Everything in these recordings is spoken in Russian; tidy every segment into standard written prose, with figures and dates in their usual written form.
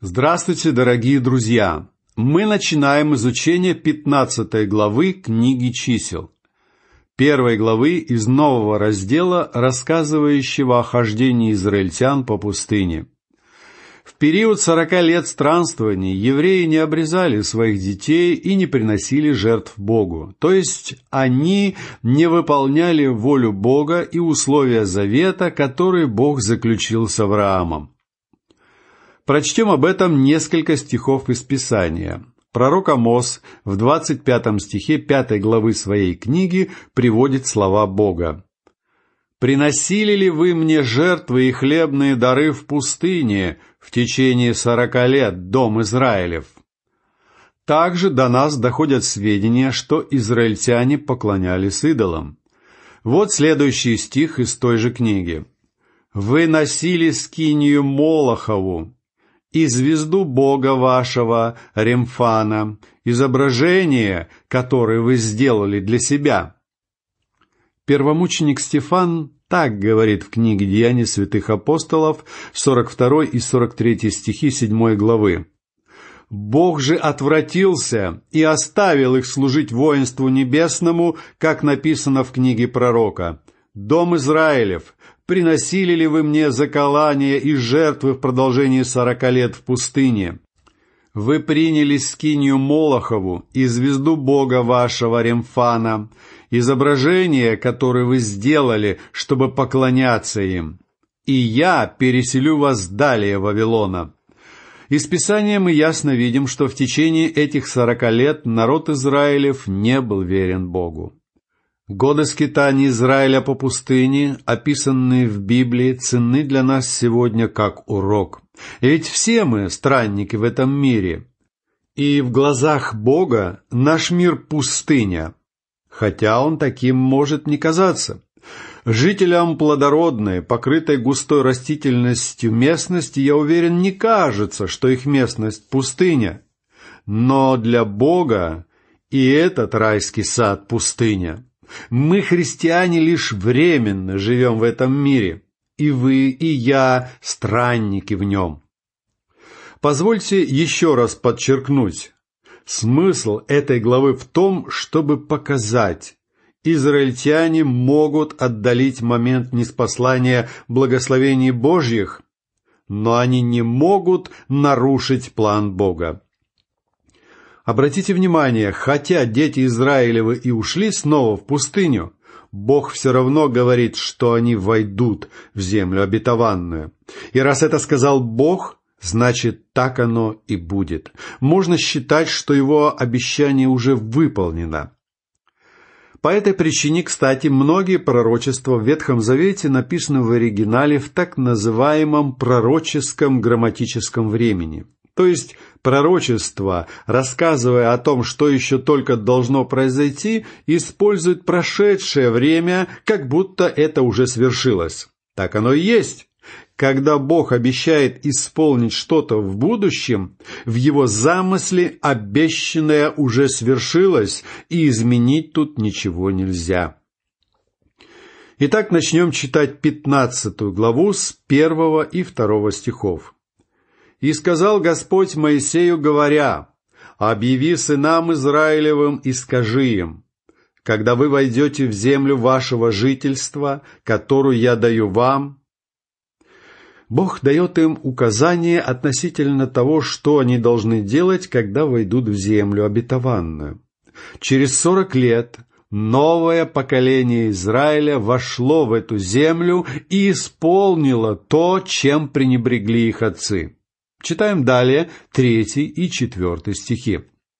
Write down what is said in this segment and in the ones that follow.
Здравствуйте, дорогие друзья! Мы начинаем изучение 15 главы книги «Чисел», первой главы из нового раздела, рассказывающего о хождении израильтян по пустыне. В период 40 лет странствований евреи не обрезали своих детей и не приносили жертв Богу, то есть они не выполняли волю Бога и условия завета, которые Бог заключил с Авраамом. Прочтем об этом несколько стихов из Писания. Пророк Амос в 25 стихе 5 главы своей книги приводит слова Бога. «Приносили ли вы мне жертвы и хлебные дары в пустыне в течение 40 лет, дом Израилев?» Также до нас доходят сведения, что израильтяне поклонялись идолам. Вот следующий стих из той же книги. «Вы носили скинию Молохову и звезду Бога вашего, Ремфана, изображение, которое вы сделали для себя». Первомученик Стефан так говорит в книге «Деяния святых апостолов», 42 и 43 стихи 7 главы. «Бог же отвратился и оставил их служить воинству небесному, как написано в книге пророка. Дом Израилев, приносили ли вы мне заколания и жертвы в продолжении 40 лет в пустыне? Вы приняли скинию Молохову и звезду Бога вашего Ремфана, изображение, которое вы сделали, чтобы поклоняться им. И я переселю вас далее Вавилона». Из Писания мы ясно видим, что в течение этих 40 лет народ Израилев не был верен Богу. Годы скитаний Израиля по пустыне, описанные в Библии, ценны для нас сегодня как урок. Ведь все мы странники в этом мире. И в глазах Бога наш мир пустыня, хотя он таким может не казаться. Жителям плодородной, покрытой густой растительностью местности, я уверен, не кажется, что их местность пустыня. Но для Бога и этот райский сад пустыня. Мы, христиане, лишь временно живем в этом мире, и вы, и я – странники в нем. Позвольте еще раз подчеркнуть, смысл этой главы в том, чтобы показать, израильтяне могут отдалить момент ниспослания благословений Божьих, но они не могут нарушить план Бога. Обратите внимание, хотя дети Израилевы и ушли снова в пустыню, Бог все равно говорит, что они войдут в землю обетованную. И раз это сказал Бог, значит, так оно и будет. Можно считать, что его обещание уже выполнено. По этой причине, кстати, многие пророчества в Ветхом Завете написаны в оригинале в так называемом пророческом грамматическом времени. То есть пророчество, рассказывая о том, что еще только должно произойти, использует прошедшее время, как будто это уже свершилось. Так оно и есть. Когда Бог обещает исполнить что-то в будущем, в Его замысле обещанное уже свершилось, и изменить тут ничего нельзя. Итак, начнем читать 15 главу с 1 и 2 стихов. «И сказал Господь Моисею, говоря, объяви сынам Израилевым и скажи им, когда вы войдете в землю вашего жительства, которую я даю вам». Бог дает им указания относительно того, что они должны делать, когда войдут в землю обетованную. Через 40 лет новое поколение Израиля вошло в эту землю и исполнило то, чем пренебрегли их отцы. Читаем далее 3 и 4 стихи.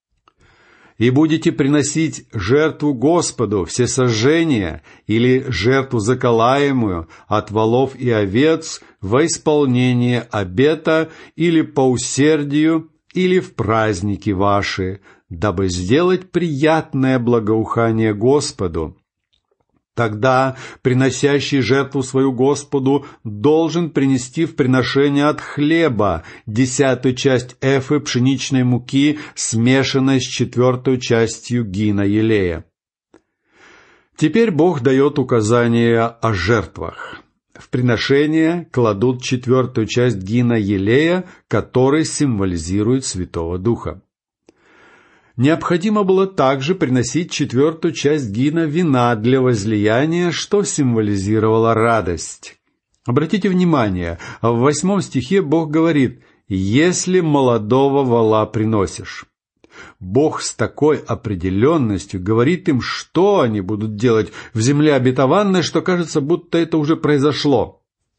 «И будете приносить жертву Господу всесожжения или жертву заколаемую от волов и овец во исполнение обета или по усердию, или в праздники ваши, дабы сделать приятное благоухание Господу. Тогда приносящий жертву свою Господу должен принести в приношение от хлеба 10 часть эфы пшеничной муки, смешанной с 4 частью гина елея». Теперь Бог дает указания о жертвах. В приношение кладут 4-ю часть гина елея, который символизирует Святого Духа. Необходимо было также приносить 4-ю часть гина вина для возлияния, что символизировало радость. Обратите внимание, в 8 стихе Бог говорит: «Если молодого вола приносишь». Бог с такой определенностью говорит им, что они будут делать в земле обетованной, что кажется, будто это уже произошло.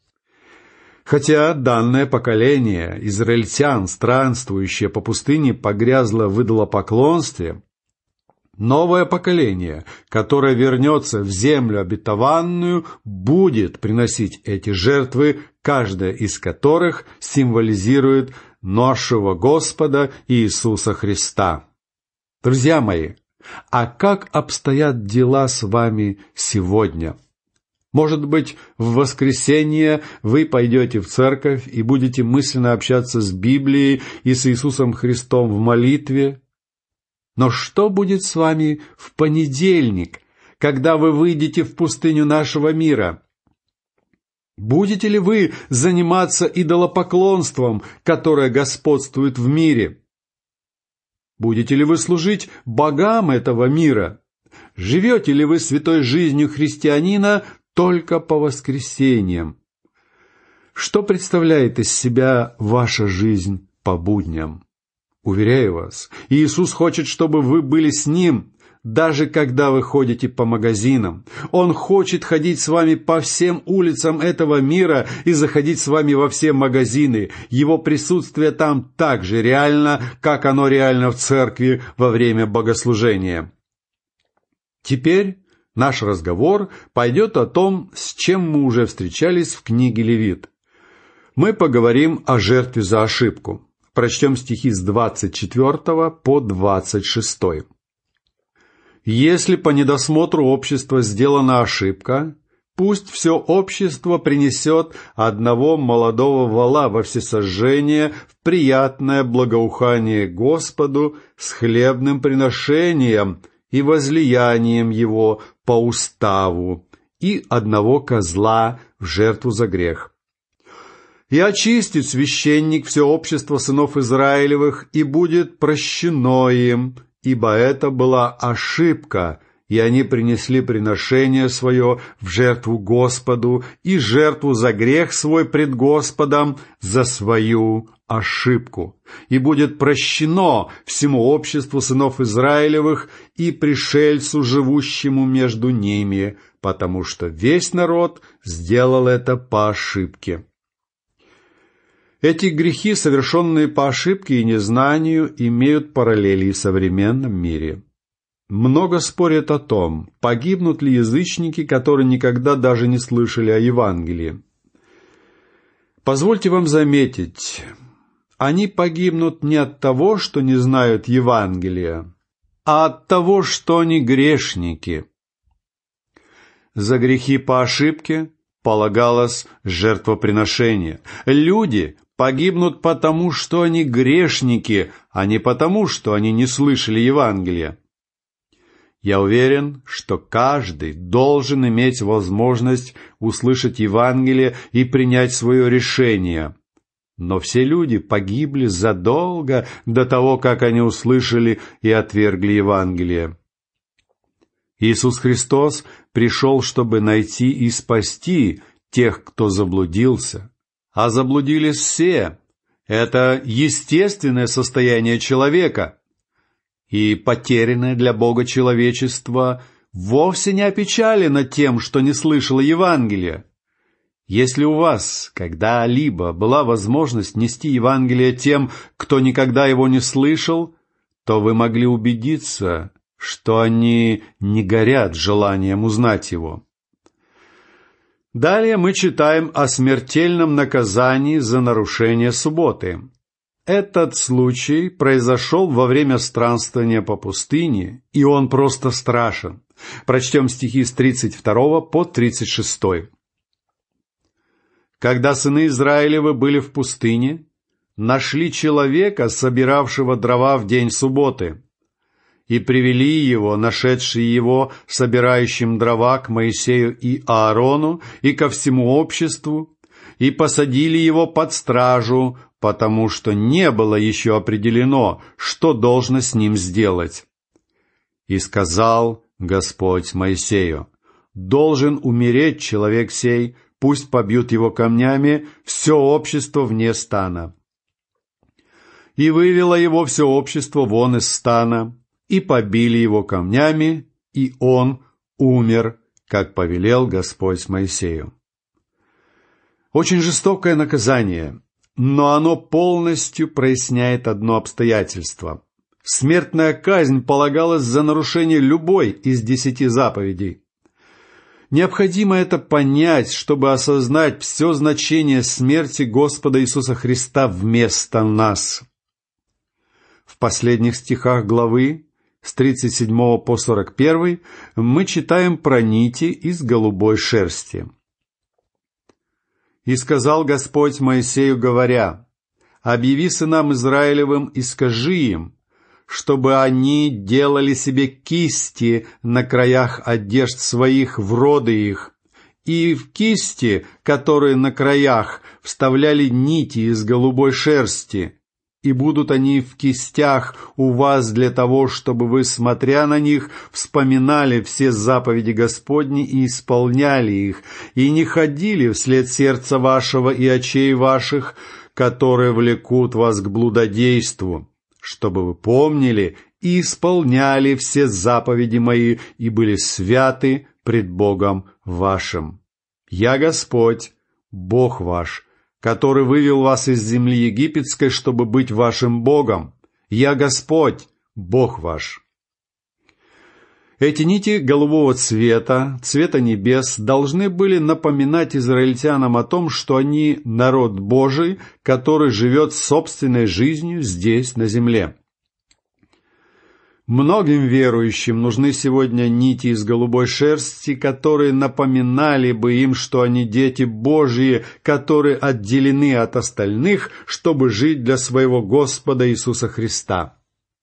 Хотя данное поколение израильтян, странствующее по пустыне, погрязло в идолопоклонстве, новое поколение, которое вернется в землю обетованную, будет приносить эти жертвы, каждая из которых символизирует нашего Господа Иисуса Христа. Друзья мои, а как обстоят дела с вами сегодня? Может быть, в воскресенье вы пойдете в церковь и будете мысленно общаться с Библией и с Иисусом Христом в молитве? Но что будет с вами в понедельник, когда вы выйдете в пустыню нашего мира? Будете ли вы заниматься идолопоклонством, которое господствует в мире? Будете ли вы служить богам этого мира? Живете ли вы святой жизнью христианина только по воскресеньям? Что представляет из себя ваша жизнь по будням? Уверяю вас, Иисус хочет, чтобы вы были с Ним, даже когда вы ходите по магазинам. Он хочет ходить с вами по всем улицам этого мира и заходить с вами во все магазины. Его присутствие там так же реально, как оно реально в церкви во время богослужения. Теперь наш разговор пойдет о том, с чем мы уже встречались в книге Левит. Мы поговорим о жертве за ошибку. Прочтем стихи с 24 по 26. «Если по недосмотру общества сделана ошибка, пусть все общество принесет одного молодого вола во всесожжение в приятное благоухание Господу с хлебным приношением и возлиянием его по уставу, и одного козла в жертву за грех. И очистит священник все общество сынов Израилевых, и будет прощено им, ибо это была ошибка, и они принесли приношение свое в жертву Господу и жертву за грех свой пред Господом за свою ошибку. И будет прощено всему обществу сынов Израилевых и пришельцу, живущему между ними, потому что весь народ сделал это по ошибке». Эти грехи, совершенные по ошибке и незнанию, имеют параллели в современном мире. Много спорят о том, погибнут ли язычники, которые никогда даже не слышали о Евангелии. Позвольте вам заметить, они погибнут не от того, что не знают Евангелия, а от того, что они грешники. За грехи по ошибке полагалось жертвоприношение. Люди погибнут потому, что они грешники, а не потому, что они не слышали Евангелия. Я уверен, что каждый должен иметь возможность услышать Евангелие и принять свое решение. Но все люди погибли задолго до того, как они услышали и отвергли Евангелие. Иисус Христос пришел, чтобы найти и спасти тех, кто заблудился. А заблудились все. Это естественное состояние человека. И потерянное для Бога человечество вовсе не опечалено тем, что не слышало Евангелия. Если у вас когда-либо была возможность нести Евангелие тем, кто никогда его не слышал, то вы могли убедиться, что они не горят желанием узнать его. Далее мы читаем о смертельном наказании за нарушение субботы. Этот случай произошел во время странствования по пустыне, и он просто страшен. Прочтем стихи с 32 по 36. «Когда сыны Израилевы были в пустыне, нашли человека, собиравшего дрова в день субботы. И привели его, нашедшие его, собирающим дрова, к Моисею и Аарону, и ко всему обществу, и посадили его под стражу, потому что не было еще определено, что должно с ним сделать. И сказал Господь Моисею: «Должен умереть человек сей, пусть побьют его камнями все общество вне стана». И вывело его все общество вон из стана, и побили его камнями, и он умер, как повелел Господь Моисею. Очень жестокое наказание, но оно полностью проясняет одно обстоятельство. Смертная казнь полагалась за нарушение любой из 10 заповедей. Необходимо это понять, чтобы осознать все значение смерти Господа Иисуса Христа вместо нас. В последних стихах главы с 37 по 41 мы читаем про нити из голубой шерсти. «И сказал Господь Моисею, говоря: объяви сынам Израилевым и скажи им, чтобы они делали себе кисти на краях одежд своих в роды их, и в кисти, которые на краях, вставляли нити из голубой шерсти, и будут они в кистях у вас для того, чтобы вы, смотря на них, вспоминали все заповеди Господни и исполняли их, и не ходили вслед сердца вашего и очей ваших, которые влекут вас к блудодейству, чтобы вы помнили и исполняли все заповеди мои и были святы пред Богом вашим. Я Господь, Бог ваш, который вывел вас из земли египетской, чтобы быть вашим Богом. Я Господь, Бог ваш». Эти нити голубого цвета, цвета небес, должны были напоминать израильтянам о том, что они народ Божий, который живет собственной жизнью здесь, на земле. Многим верующим нужны сегодня нити из голубой шерсти, которые напоминали бы им, что они дети Божьи, которые отделены от остальных, чтобы жить для своего Господа Иисуса Христа.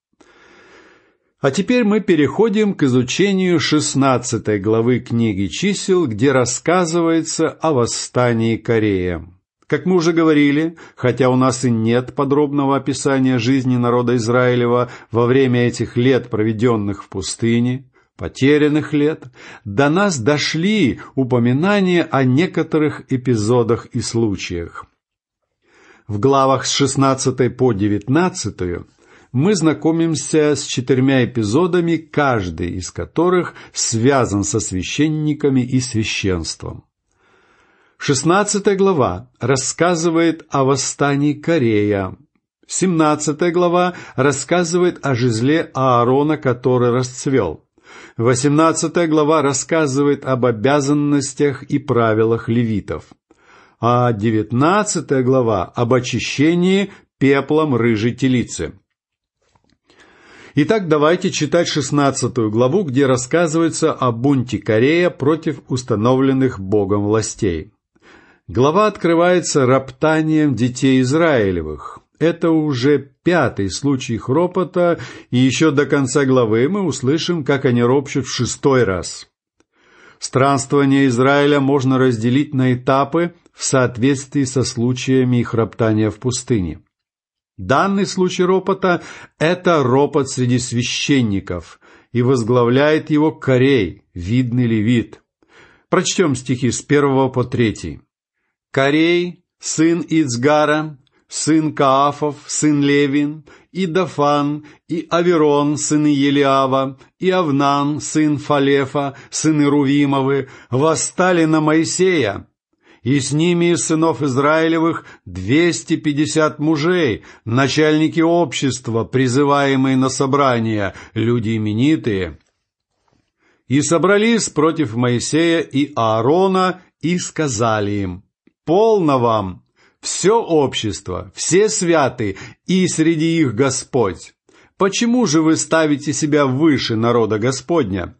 А теперь мы переходим к изучению 16 главы книги «Чисел», где рассказывается о восстании Корея. Как мы уже говорили, хотя у нас и нет подробного описания жизни народа Израилева во время этих лет, проведенных в пустыне, потерянных лет, до нас дошли упоминания о некоторых эпизодах и случаях. В главах с 16 по 19 мы знакомимся с 4 эпизодами, каждый из которых связан со священниками и священством. 16 глава рассказывает о восстании Корея. 17 глава рассказывает о жезле Аарона, который расцвел. 18 глава рассказывает об обязанностях и правилах левитов. А 19 глава об очищении пеплом рыжей телицы. Итак, давайте читать 16 главу, где рассказывается о бунте Корея против установленных Богом властей. Глава открывается роптанием детей Израилевых. Это уже 5-й случай их ропота, и еще до конца главы мы услышим, как они ропщут в 6-й раз. Странствование Израиля можно разделить на этапы в соответствии со случаями их роптания в пустыне. Данный случай ропота – это ропот среди священников, и возглавляет его Корей, видный левит. Прочтем стихи с 1 по 3. «Корей, сын Ицгара, сын Каафов, сын Левин, и Дафан, и Аверон, сыны Елиава, и Авнан, сын Фалефа, сыны Рувимовы, восстали на Моисея, и с ними из сынов Израилевых 250 мужей, начальники общества, призываемые на собрания, люди именитые. И собрались против Моисея и Аарона, и сказали им: полно вам, все общество, все святы, и среди их Господь. Почему же вы ставите себя выше народа Господня?»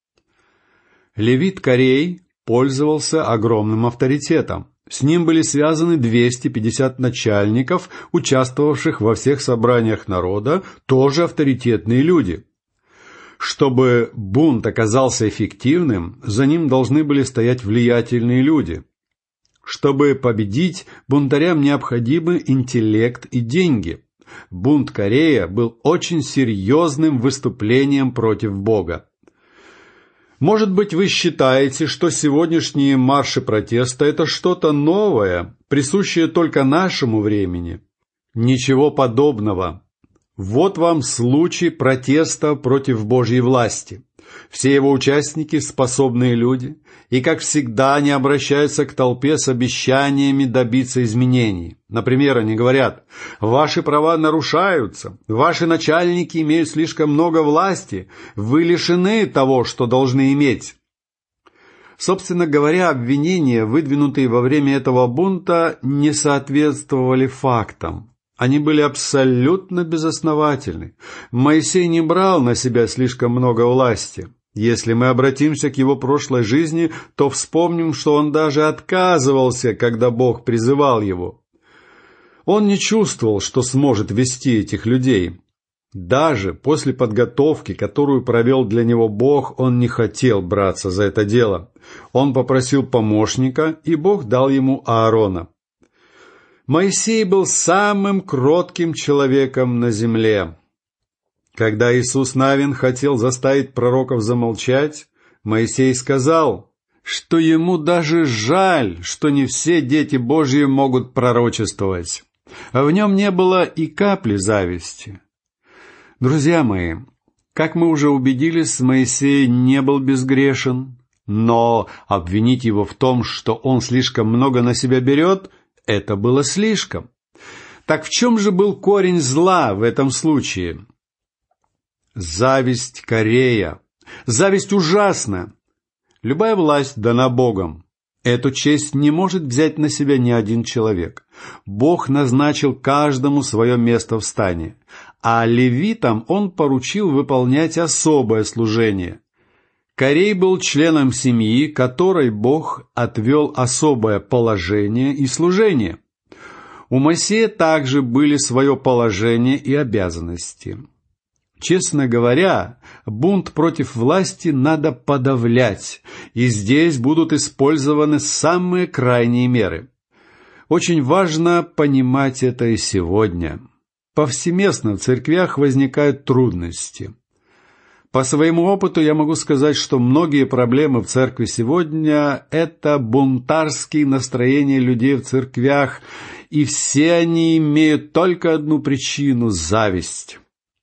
Левит Корей пользовался огромным авторитетом. С ним были связаны 250 начальников, участвовавших во всех собраниях народа, тоже авторитетные люди. Чтобы бунт оказался эффективным, за ним должны были стоять влиятельные люди. Чтобы победить, бунтарям необходимы интеллект и деньги. Бунт Корея был очень серьезным выступлением против Бога. Может быть, вы считаете, что сегодняшние марши протеста – это что-то новое, присущее только нашему времени. Ничего подобного. Вот вам случай протеста против Божьей власти. Все его участники – способные люди, и, как всегда, они обращаются к толпе с обещаниями добиться изменений. Например, они говорят: «Ваши права нарушаются, ваши начальники имеют слишком много власти, вы лишены того, что должны иметь». Собственно говоря, обвинения, выдвинутые во время этого бунта, не соответствовали фактам. Они были абсолютно безосновательны. Моисей не брал на себя слишком много власти. Если мы обратимся к его прошлой жизни, то вспомним, что он даже отказывался, когда Бог призывал его. Он не чувствовал, что сможет вести этих людей. Даже после подготовки, которую провел для него Бог, он не хотел браться за это дело. Он попросил помощника, и Бог дал ему Аарона. Моисей был самым кротким человеком на земле. Когда Иисус Навин хотел заставить пророков замолчать, Моисей сказал, что ему даже жаль, что не все дети Божьи могут пророчествовать. А в нем не было и капли зависти. Друзья мои, как мы уже убедились, Моисей не был безгрешен, но обвинить его в том, что он слишком много на себя берет, это было слишком. Так в чем же был корень зла в этом случае? Зависть Корея. Зависть ужасна. Любая власть дана Богом. Эту честь не может взять на себя ни один человек. Бог назначил каждому свое место в стане, а левитам Он поручил выполнять особое служение. Корей был членом семьи, которой Бог отвел особое положение и служение. У Моисея также были свое положение и обязанности. Честно говоря, бунт против власти надо подавлять, и здесь будут использованы самые крайние меры. Очень важно понимать это и сегодня. Повсеместно в церквях возникают трудности. По своему опыту я могу сказать, что многие проблемы в церкви сегодня – это бунтарские настроения людей в церквях, и все они имеют только одну причину – зависть.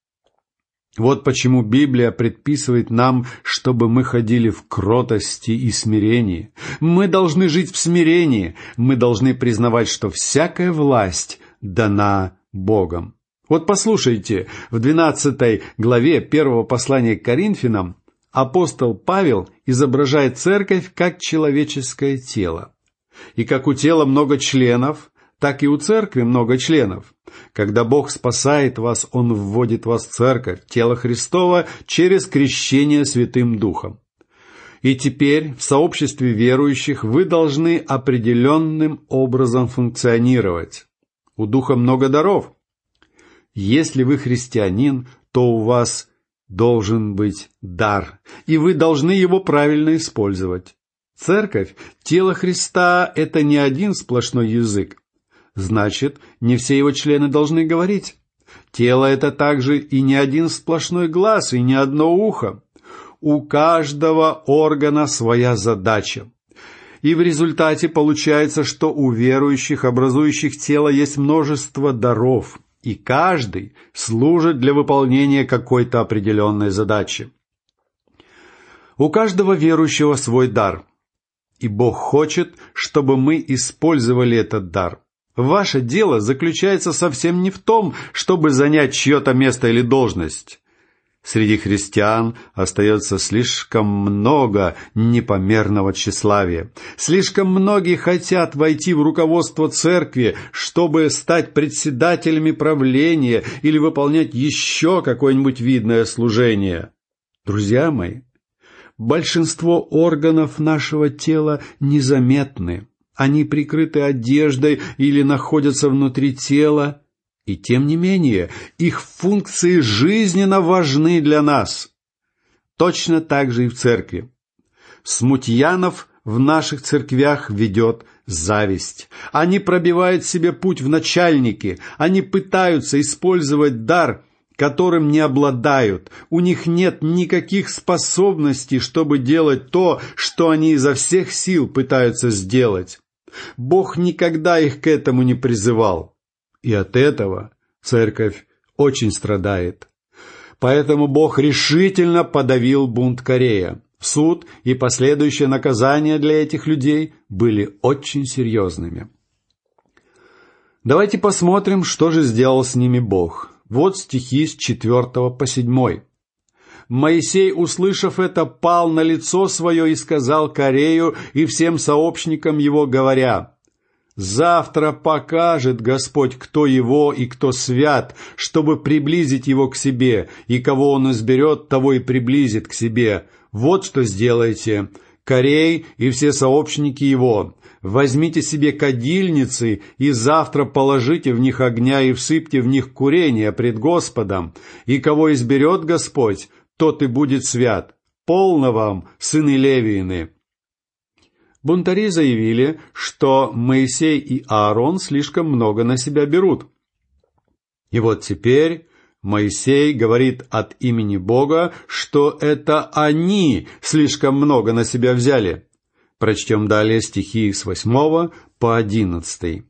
Вот почему Библия предписывает нам, чтобы мы ходили в кротости и смирении. Мы должны жить в смирении, мы должны признавать, что всякая власть дана Богом. Вот послушайте, в 12 главе 1 послания к Коринфянам апостол Павел изображает церковь как человеческое тело. И как у тела много членов, так и у церкви много членов. Когда Бог спасает вас, Он вводит вас в церковь, тело Христово, через крещение Святым Духом. И теперь в сообществе верующих вы должны определенным образом функционировать. У Духа много даров. Если вы христианин, то у вас должен быть дар, и вы должны его правильно использовать. Церковь, тело Христа – это не один сплошной язык. Значит, не все его члены должны говорить. Тело – это также и не один сплошной глаз, и не одно ухо. У каждого органа своя задача. И в результате получается, что у верующих, образующих тело, есть множество даров, и каждый служит для выполнения какой-то определенной задачи. У каждого верующего свой дар, и Бог хочет, чтобы мы использовали этот дар. Ваше дело заключается совсем не в том, чтобы занять чье-то место или должность. Среди христиан остается слишком много непомерного тщеславия. Слишком многие хотят войти в руководство церкви, чтобы стать председателями правления или выполнять еще какое-нибудь видное служение. Друзья мои, большинство органов нашего тела незаметны. Они прикрыты одеждой или находятся внутри тела, и тем не менее их функции жизненно важны для нас. точно так же и в церкви. Смутьянов в наших церквях ведет зависть. Они пробивают себе путь в начальники, они пытаются использовать дар, которым не обладают. У них нет никаких способностей, чтобы делать то, что они изо всех сил пытаются сделать. Бог никогда их к этому не призывал. И от этого церковь очень страдает. Поэтому Бог решительно подавил бунт Корея. Суд и последующее наказание для этих людей были очень серьезными. Давайте посмотрим, что же сделал с ними Бог. Вот стихи с 4 по 7. «Моисей, услышав это, пал на лицо свое и сказал Корею и всем сообщникам его, говоря: «Завтра покажет Господь, кто его и кто свят, чтобы приблизить его к себе, и кого он изберет, того и приблизит к себе. Вот что сделайте. Корей и все сообщники его, возьмите себе кадильницы и завтра положите в них огня и всыпьте в них курение пред Господом, и кого изберет Господь, тот и будет свят. Полно вам, сыны Левиины». Бунтари заявили, что Моисей и Аарон слишком много на себя берут. И вот теперь Моисей говорит от имени Бога, что это они слишком много на себя взяли. Прочтем далее стихи с 8 по 11.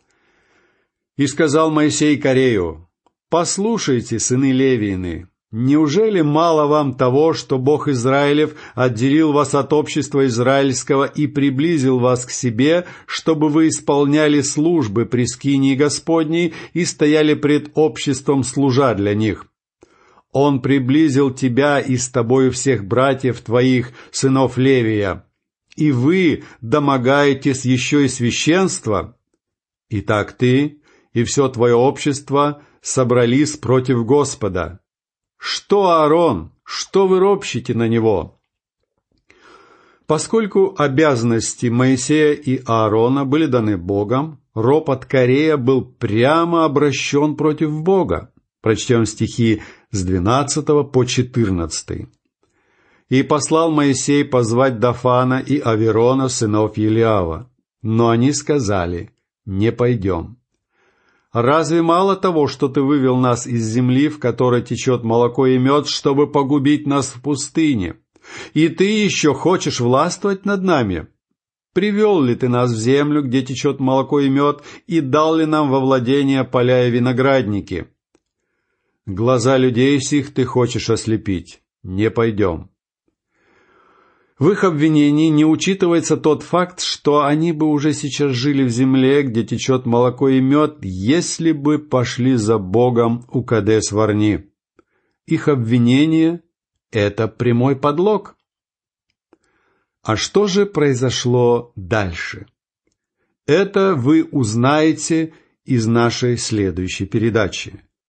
«И сказал Моисей Корею: послушайте, сыны Левиины, неужели мало вам того, что Бог Израилев отделил вас от общества израильского и приблизил вас к себе, чтобы вы исполняли службы при скинии Господней и стояли пред обществом, служа для них? Он приблизил тебя и с тобою всех братьев твоих, сынов Левия, и вы домогаетесь еще и священства? Итак, ты и все твое общество собрались против Господа. Что Аарон? Что вы ропщите на него?» Поскольку обязанности Моисея и Аарона были даны Богом, ропот Корея был прямо обращен против Бога. Прочтем стихи с 12 по 14. «И послал Моисей позвать Дафана и Аверона, сынов Елиава. Но они сказали: не пойдем. Разве мало того, что ты вывел нас из земли, в которой течет молоко и мед, чтобы погубить нас в пустыне? И ты еще хочешь властвовать над нами? Привел ли ты нас в землю, где течет молоко и мед, и дал ли нам во владение поля и виноградники? Глаза людей сих ты хочешь ослепить. Не пойдем». В их обвинении не учитывается тот факт, что они бы уже сейчас жили в земле, где течет молоко и мед, если бы пошли за Богом у Кадес-Варни. Их обвинение – это прямой подлог. А что же произошло дальше? Это вы узнаете из нашей следующей передачи.